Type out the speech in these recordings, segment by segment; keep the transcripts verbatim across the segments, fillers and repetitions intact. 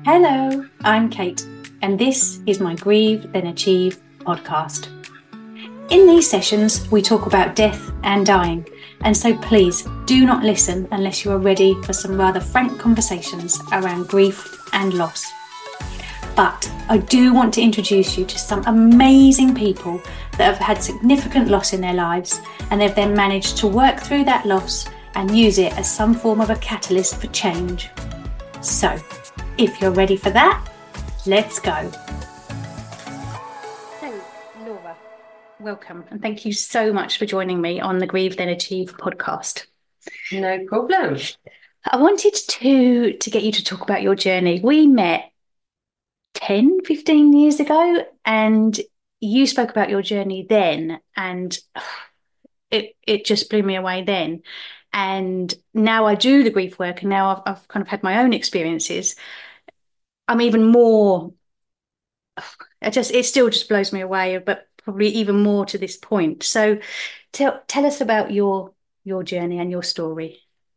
Hello, I'm Kate, and this is my Grieve Then Achieve podcast. In these sessions, we talk about death and dying, and so please do not listen unless you are ready for some rather frank conversations around grief and loss. But I do want to introduce you to some amazing people that have had significant loss in their lives, and they've then managed to work through that loss and use it as some form of a catalyst for change. So, if you're ready for that, let's go. So, Laura, welcome, and thank you so much for joining me on the Grieve Then Achieve podcast. No problem. I wanted to, to get you to talk about your journey. We met ten, fifteen years ago, and you spoke about your journey then, and it it just blew me away then. And now I do the grief work, and now I've, I've kind of had my own experiences. I'm even more, it just it still just blows me away, but probably even more to this point. So tell tell us about your your journey and your story.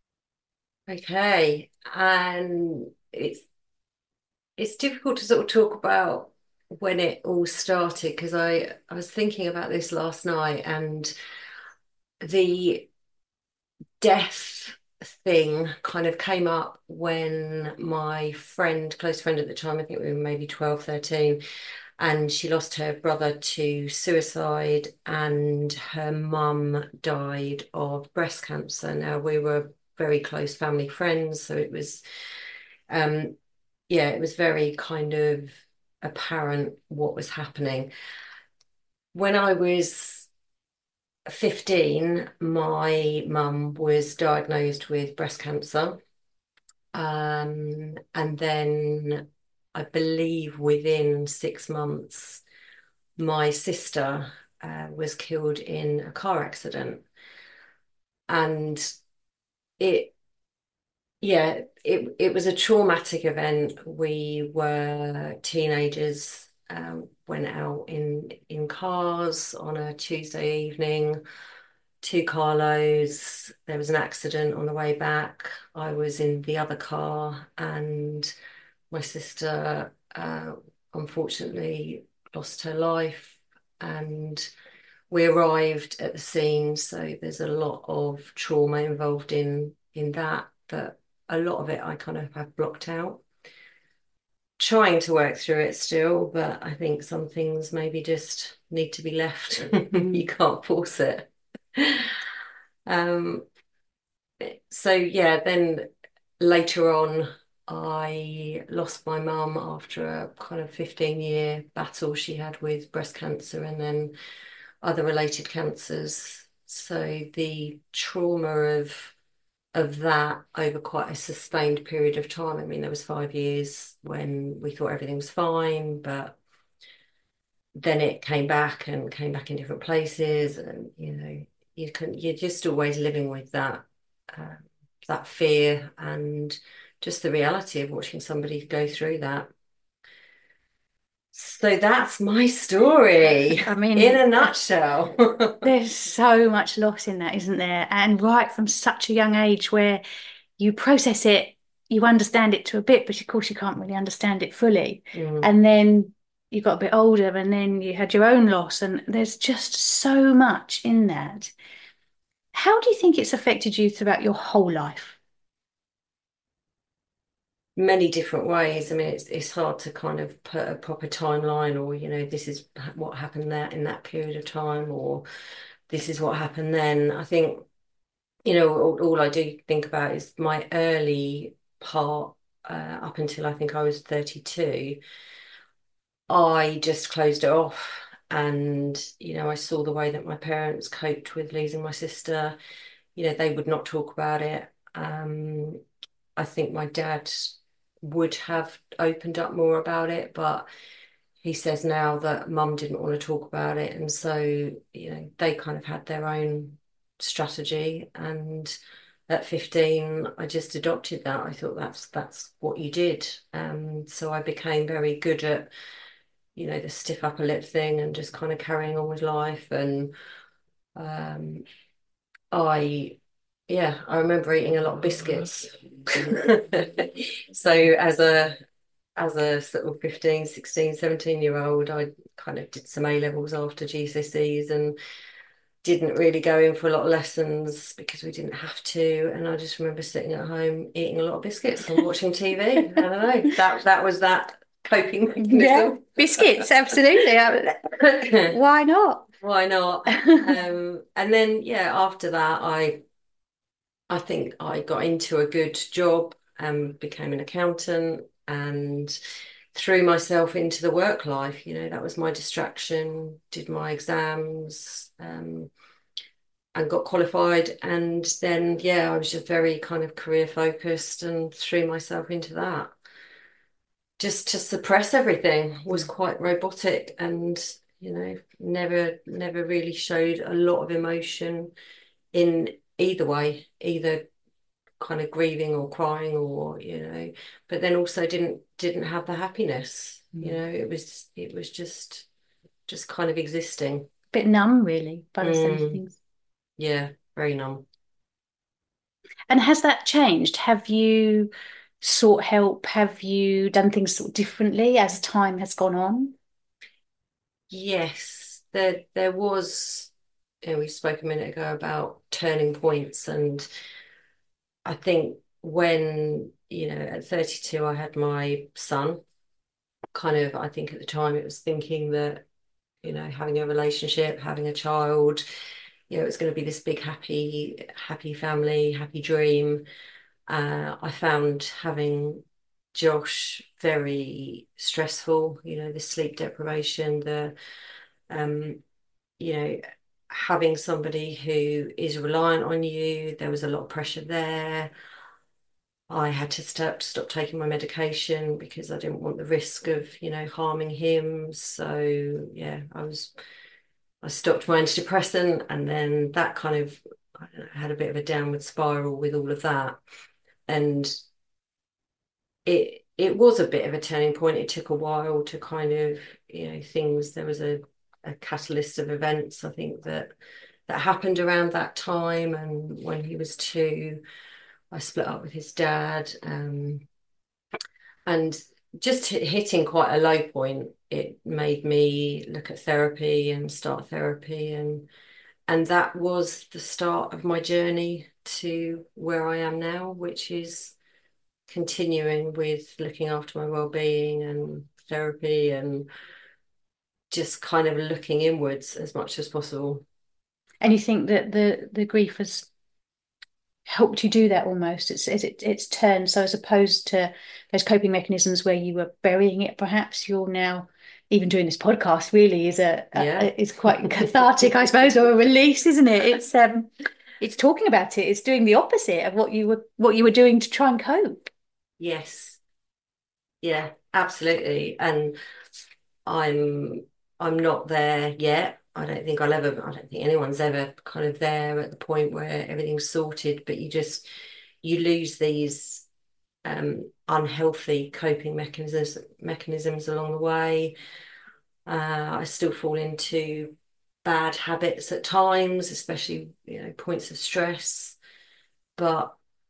Okay. And it's it's difficult to sort of talk about when it all started because I I was thinking about this last night, and the death thing kind of came up when my friend, close friend at the time, I think we were maybe twelve, thirteen, and she lost her brother to suicide, and her mum died of breast cancer. Now, we were very close family friends, so it was, um, yeah, it was very kind of apparent what was happening. When I was fifteen, my mum was diagnosed with breast cancer. Um, and then I believe within six months, my sister uh, was killed in a car accident. And it, yeah, it it was a traumatic event. We were teenagers, um, went out in in cars on a Tuesday evening, two carloads. There was an accident on the way back. I was in the other car, and my sister uh, unfortunately lost her life. And we arrived at the scene, so there's a lot of trauma involved in in that, but a lot of it I kind of have blocked out. Trying to work through it still, but I think some things maybe just need to be left. You can't force it. Um, so yeah, then later on, I lost my mum after a kind of fifteen year battle she had with breast cancer and then other related cancers. So the trauma of of that over quite a sustained period of time. I mean, there was five years when we thought everything was fine, but then it came back and came back in different places, and you know, you can you're just always living with that uh, that fear and just the reality of watching somebody go through that. So that's my story I in mean, a nutshell. there's so much loss in that, isn't there? And right from such a young age where you process it, you understand it to a bit, but of course you can't really understand it fully. Mm. And then you got a bit older, and then you had your own loss, and there's just so much in that. How do you think it's affected you throughout your whole life? Many different ways. I mean, it's it's hard to kind of put a proper timeline, or you know, this is what happened there in that period of time, or this is what happened then. I think, you know, all, all I do think about is my early part, uh, up until I think I was thirty-two. I just closed it off. And, you know, I saw the way that my parents coped with losing my sister. You know, they would not talk about it. Um, I think my dad would have opened up more about it, but he says now that mum didn't want to talk about it. And so, you know, they kind of had their own strategy. And at fifteen, I just adopted that. I thought that's that's what you did. Um, so I became very good at, you know, the stiff upper lip thing and just kind of carrying on with life. And um, I, yeah, I remember eating a lot of biscuits. So as a as a sort of fifteen, sixteen, seventeen year old, I kind of did some A levels after G C S Es and didn't really go in for a lot of lessons because we didn't have to. And I just remember sitting at home eating a lot of biscuits and watching T V. I don't know. That that was that coping Yeah, mechanism. biscuits, absolutely. Why not? Why not? Um, and then yeah, after that, I I think I got into a good job and became an accountant and threw myself into the work life. You know, that was my distraction, did my exams, um, and got qualified. And then, yeah, I was just very kind of career focused and threw myself into that. Just to suppress everything, was quite robotic and, you know, never, never really showed a lot of emotion in either way, either kind of grieving or crying or, you know, but then also didn't didn't have the happiness. You know, it was it was just just kind of existing. Bit numb, really, by the sounds of Mm, things. yeah, very numb. And has that changed? Have you sought help? Have you done things sort of differently as time has gone on? Yes, there there was, you know, we spoke a minute ago about turning points, and I think when, you know, at thirty-two I had my son, kind of, I think at the time it was thinking that, you know, having a relationship, having a child, you know, it's going to be this big happy, happy family, happy dream. Uh, I found having Josh very stressful, you know, the sleep deprivation, the um, you know, having somebody who is reliant on you, there was a lot of pressure there. I had to stop stop taking my medication because I didn't want the risk of, you know, harming him. So yeah, I was I stopped my antidepressant, and then that kind of, I don't know, had a bit of a downward spiral with all of that. And it it was a bit of a turning point. It took a while to kind of, you know, things, there was a, a catalyst of events, I think, that that happened around that time. And when he was two, I split up with his dad. Um, and just hit, hitting quite a low point, it made me look at therapy and start therapy. And and that was the start of my journey to where I am now, which is continuing with looking after my well-being and therapy and just kind of looking inwards as much as possible. And you think that the the grief has helped you do that almost. It's it's it's turned. So as opposed to those coping mechanisms where you were burying it, perhaps you're now even doing this podcast really is a, Yeah. a is quite cathartic, I suppose, or a release, isn't it? It's um it's talking about it. It's doing the opposite of what you were what you were doing to try and cope. Yes. Yeah, absolutely. And I'm I'm not there yet. I don't think I'll ever, I don't think anyone's ever kind of there at the point where everything's sorted, but you just you lose these um unhealthy coping mechanisms mechanisms along the way. Uh, I still fall into bad habits at times, especially, you know, points of stress. But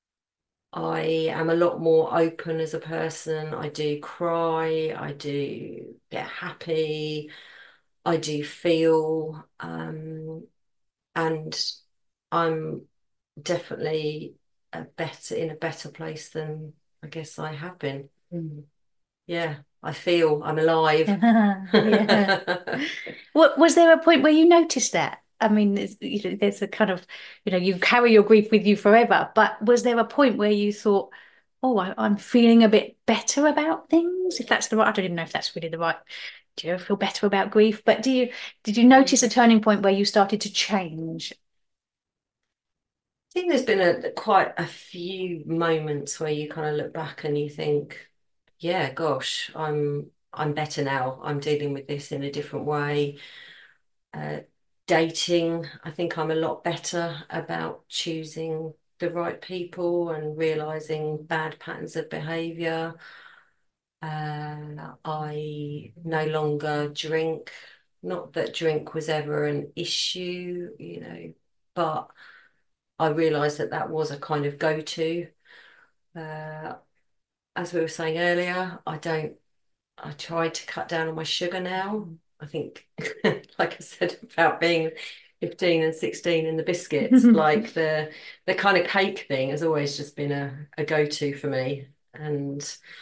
I am a lot more open as a person. I do cry, I do get happy, I do feel, um, and I'm definitely a better in a better place than I guess I have been. Mm. Yeah, I feel I'm alive. Yeah. What was there a point where you noticed that? I mean, there's, you know, there's a kind of, you know, you carry your grief with you forever, but was there a point where you thought, oh, I, I'm feeling a bit better about things? If that's the right, I don't even know if that's really the right. Do you ever feel better about grief? But do you did you notice a turning point where you started to change? I think there's been a quite a few moments where you kind of look back and you think, yeah, gosh, I'm I'm better now. I'm dealing with this in a different way. Uh, Dating, I think I'm a lot better about choosing the right people and realizing bad patterns of behavior. Uh, I no longer drink. Not that drink was ever an issue, you know, but I realized that that was a kind of go-to. Uh, as we were saying earlier, I don't I tried to cut down on my sugar now. I think, like I said about being fifteen and sixteen and the biscuits, like the the kind of cake thing has always just been a, a go-to for me. And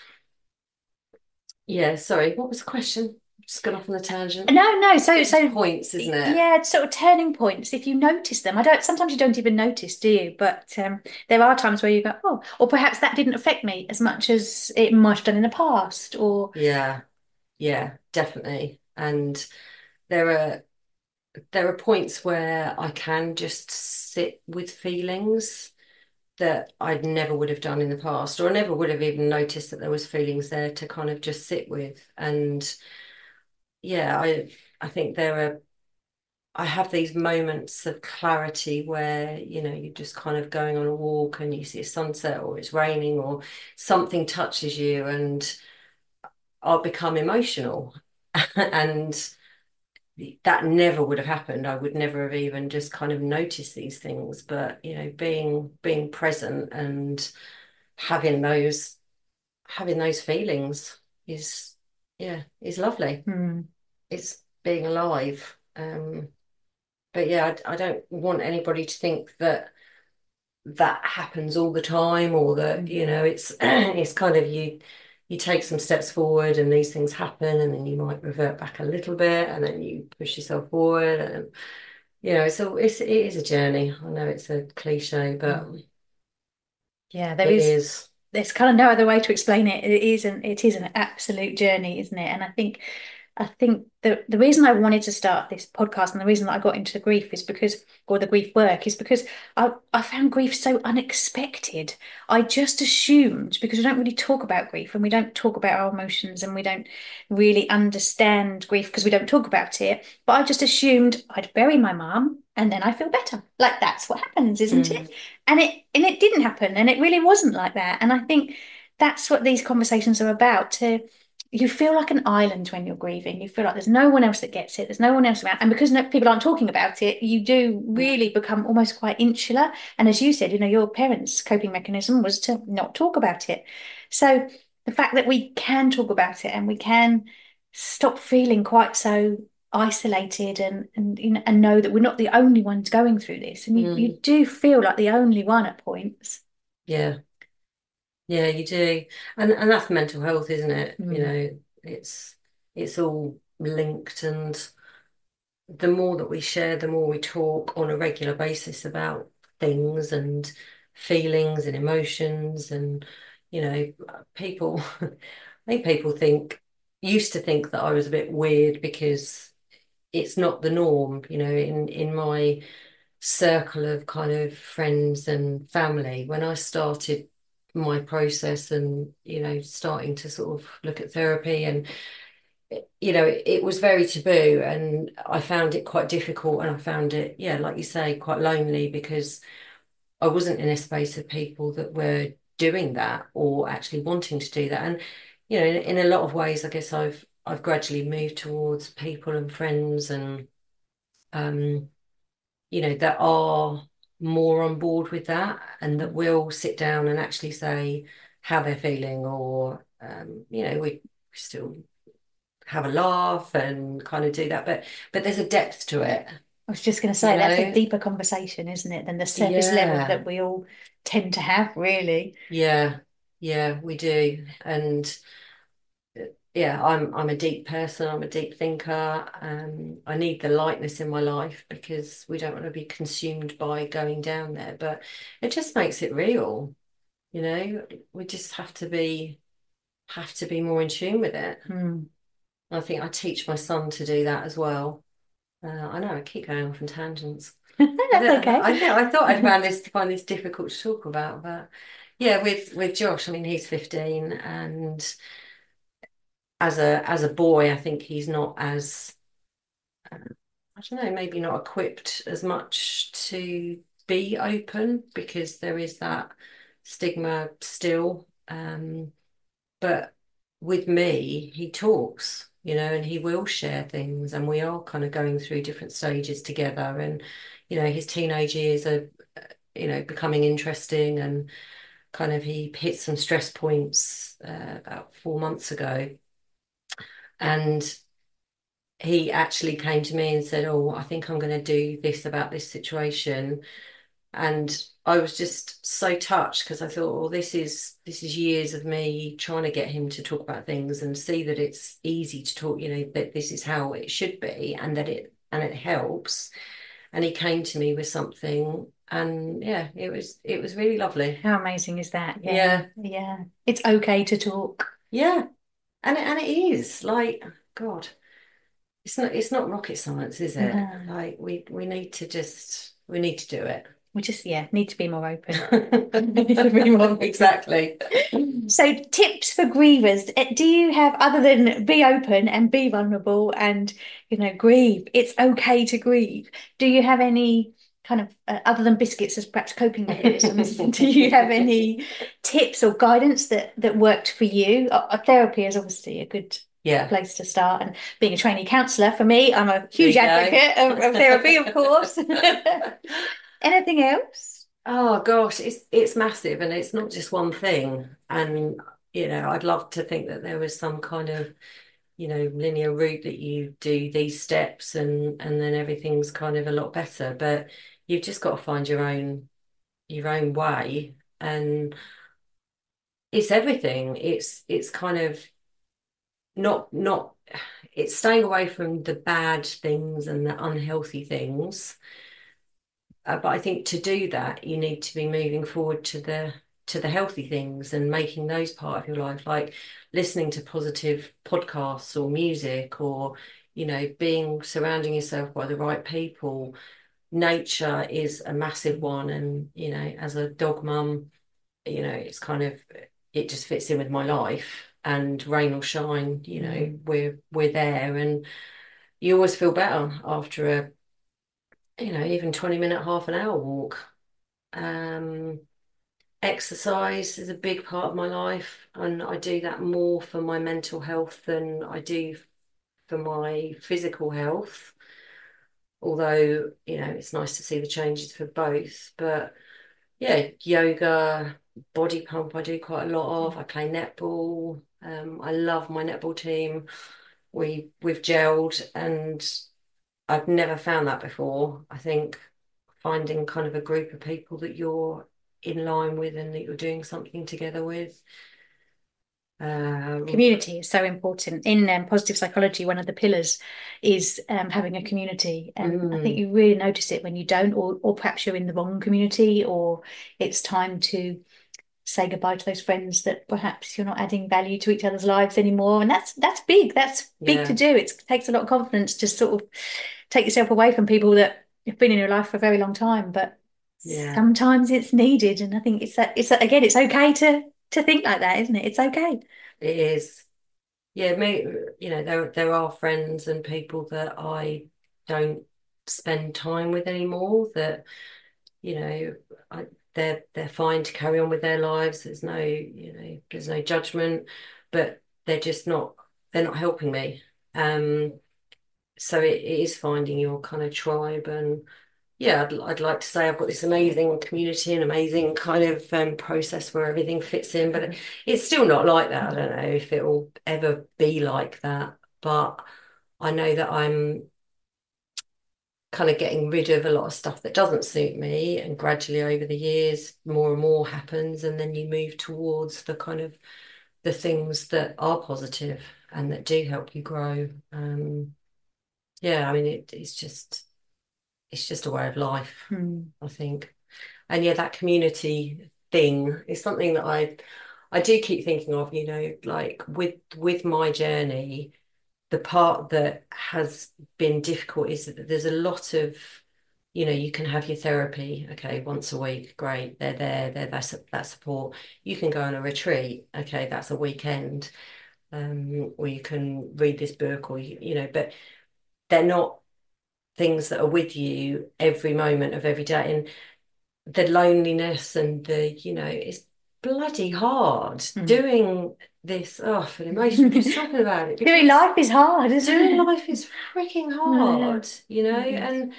yeah, sorry, what was the question? Just gone off on a tangent. No, no. So, It's so points, isn't it? yeah, it's sort of turning points. If you notice them, I don't. Sometimes you don't even notice, do you? But um, there are times where you go, oh, or perhaps that didn't affect me as much as it might have done in the past. Or Yeah, yeah, definitely. And there are there are points where I can just sit with feelings that I never would have done in the past, or I never would have even noticed that there was feelings there to kind of just sit with. And yeah, I I think there are I have these moments of clarity where, you know, you're just kind of going on a walk and you see a sunset or it's raining or something touches you and I'll become emotional. And that never would have happened. I would never have even just kind of noticed these things. But, you know, being being present and having those having those feelings is yeah, is lovely. hmm. It's being alive. Um, but yeah, I, I don't want anybody to think that that happens all the time or that, you know, it's it's kind of you you take some steps forward and these things happen and then you might revert back a little bit and then you push yourself forward and you know, so it's it is a journey. I know it's a cliche, but Yeah, there it is. is. There's kind of no other way to explain it. It is an it is an absolute journey, isn't it? And I think I think the the reason I wanted to start this podcast and the reason that I got into the grief is because, or the grief work, is because I I found grief so unexpected. I just assumed, because we don't really talk about grief and we don't talk about our emotions and we don't really understand grief because we don't talk about it. But I just assumed I'd bury my mum and then I feel better. Like that's what happens, isn't Mm, it? And it and it didn't happen, and it really wasn't like that. And I think that's what these conversations are about. To You feel like an island when you're grieving. You feel like there's no one else that gets it. There's no one else around. And because no, people aren't talking about it, you do really become almost quite insular. And as you said, you know, your parents' coping mechanism was to not talk about it. So the fact that we can talk about it and we can stop feeling quite so isolated and and you know, and know that we're not the only ones going through this. And you, you mm, do feel like the only one at points. yeah, yeah, you do. And and that's mental health, isn't it? You Mm. know, it's it's all linked and the more that we share, the more we talk on a regular basis about things and feelings and emotions and you know, people I think people think used to think that I was a bit weird because it's not the norm, you know, in in my circle of kind of friends and family. When I started my process and, you know, starting to sort of look at therapy and you know, it, it was very taboo and I found it quite difficult and I found it, yeah, like you say, quite lonely because I wasn't in a space of people that were doing that or actually wanting to do that. And, you know, in, in a lot of ways, I guess I've I've gradually moved towards people and friends and um, you know, that are more on board with that and that will sit down and actually say how they're feeling or um, you know, we still have a laugh and kind of do that. But but there's a depth to it, I was just going to you say that's a know? deeper conversation, isn't it, than the surface level Yeah, that we all tend to have, really. yeah, yeah, we do. And uh, yeah, I'm I'm a deep person, I'm a deep thinker. Um, I need the lightness in my life because we don't want to be consumed by going down there. But it just makes it real, you know? We just have to be have to be more in tune with it. Hmm. I think I teach my son to do that as well. Uh, I know I keep going off on tangents. I That's don't, okay. I know I thought I'd found this find this difficult to talk about, but yeah, with with Josh, I mean he's fifteen and as a as a boy, I think he's not as uh, I don't know, maybe not equipped as much to be open because there is that stigma still. Um, but with me, he talks, you know, and he will share things, and we are kind of going through different stages together. And, you know, his teenage years are, you know, becoming interesting, and kind of he hit some stress points uh, about four months ago. And he actually came to me and said, "Oh, I think I'm going to do this about this situation." And I was just so touched because I thought, well, this is this is years of me trying to get him to talk about things and see that it's easy to talk, you know, that this is how it should be and that it and it helps. And he came to me with something, and yeah, it was it was really lovely. How amazing is that? Yeah, Yeah, yeah. It's okay to talk. yeah, and it, and it is like God. It's not it's not rocket science, is it? No, Like we we need to just we need to do it. we just, yeah, need to be more open. Need to be more open. Exactly. So, tips for grievers. eh, Do you have, other than be open and be vulnerable and, you know, grieve? It's okay to grieve. Do you have any kind of, uh, other than biscuits as perhaps coping mechanisms, do you have any tips or guidance that that worked for you? Uh, uh, therapy is obviously a good Yeah, place to start. And being a trainee counsellor, for me, I'm a there huge you go. advocate of, of therapy, of course. Anything else? Oh gosh, it's it's massive and it's not just one thing. And you know, I'd love to think that there was some kind of, you know, linear route that you do these steps and and then everything's kind of a lot better. But you've just got to find your own your own way. And it's everything. It's it's kind of not not it's staying away from the bad things and the unhealthy things. Uh, but I think to do that, you need to be moving forward to the to the healthy things and making those part of your life, like listening to positive podcasts or music, or you know, being surrounding yourself by the right people. Nature is a massive one, and you know, as a dog mum, you know, it's kind of it just fits in with my life. And rain or shine, you know, Mm. we're we're there, and you always feel better after a, you know, even twenty minute, half an hour walk. Um, Exercise is a big part of my life, and I do that more for my mental health than I do for my physical health. Although, you know, it's nice to see the changes for both. But yeah, yoga, body pump, I do quite a lot of. I play netball. Um, I love my netball team. We we've gelled, and I've never found that before. I think finding kind of a group of people that you're in line with and that you're doing something together with. Um, Community is so important in um, positive psychology. One of the pillars is um, having a community, and I think mm, you really notice it when you don't, or or perhaps you're in the wrong community, or it's time to say goodbye to those friends that perhaps you're not adding value to each other's lives anymore. And that's that's big. That's big to yeah, do. It takes a lot of confidence to sort of take yourself away from people that have been in your life for a very long time, but yeah, sometimes it's needed. And I think it's that it's again, it's okay to to think like that, isn't it? It's okay. it is. Yeah, me, you know, there there are friends and people that I don't spend time with anymore that, you know, I, they're they're fine to carry on with their lives. There's no, you know, there's no judgment, but they're just not they're not helping me. Um, so it, it is finding your kind of tribe. And yeah, I'd, I'd like to say I've got this amazing community and amazing kind of um, process where everything fits in, but it, it's still not like that. I don't know if it will ever be like that, but I know that I'm kind of getting rid of a lot of stuff that doesn't suit me, and gradually over the years, more and more happens, and then you move towards the kind of the things that are positive and that do help you grow. Um, yeah, I mean, it, it's just it's just a way of life, Hmm. I think. And yeah, that community thing is something that I I do keep thinking of, you know, like with with my journey, the part that has been difficult is that there's a lot of, you know, you can have your therapy, okay, once a week, great, they're there, they're that's that support. You can go on a retreat, okay, that's a weekend, um, or you can read this book, or you, you know, but they're not things that are with you every moment of every day. And the loneliness and the, you know, it's bloody hard Hmm. doing this. Oh, I feel emotional just talking about it Doing because life is hard, isn't doing it? life is freaking Yeah, hard, you know, it is. and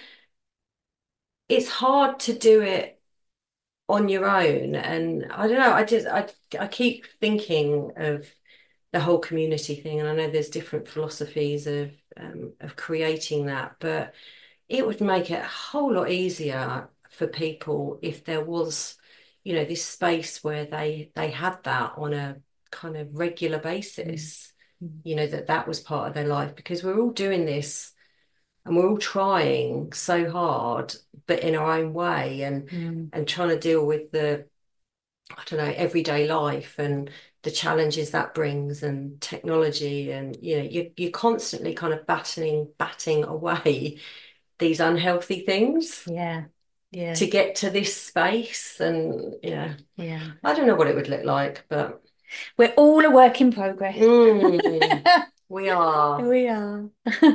it's hard to do it on your own. And I don't know, I just I I keep thinking of the whole community thing. And I know there's different philosophies of um, of creating that, but it would make it a whole lot easier for people if there was, you know, this space where they they had that on a kind of regular basis, mm-hmm. you know, that that was part of their life, because we're all doing this and we're all trying so hard, but in our own way, and mm. and trying to deal with the, I don't know, everyday life and the challenges that brings, and technology, and you know, you you're constantly kind of battling batting away these unhealthy things. Yeah. Yeah. To get to this space. And yeah. Yeah. I don't know what it would look like, but we're all a work in progress. Mm, we are. We are.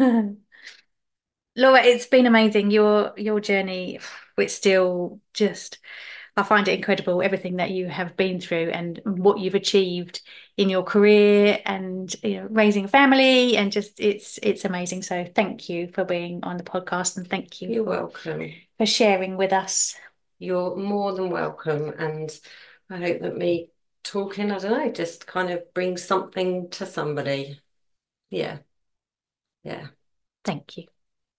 Laura, it's been amazing. Your your journey, it's still just, I find it incredible, everything that you have been through and what you've achieved in your career, and you know, raising a family, and just it's it's amazing. So thank you for being on the podcast, and thank you. You're for, welcome. For sharing with us. You're more than welcome. And I hope that me talking, I don't know, just kind of brings something to somebody. Yeah. Yeah. Thank you.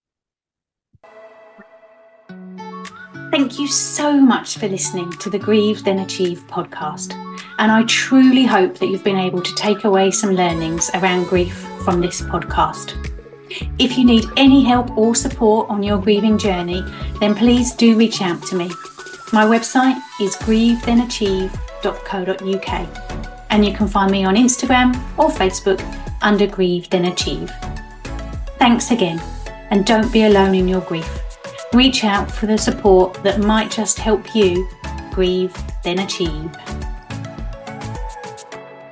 Thank you so much for listening to the Grieve Then Achieve podcast. And I truly hope that you've been able to take away some learnings around grief from this podcast. If you need any help or support on your grieving journey, then please do reach out to me. My website is grieve then achieve dot co dot uk, and you can find me on Instagram or Facebook under Grieve Then Achieve. Thanks again, and don't be alone in your grief. Reach out for the support that might just help you grieve then achieve.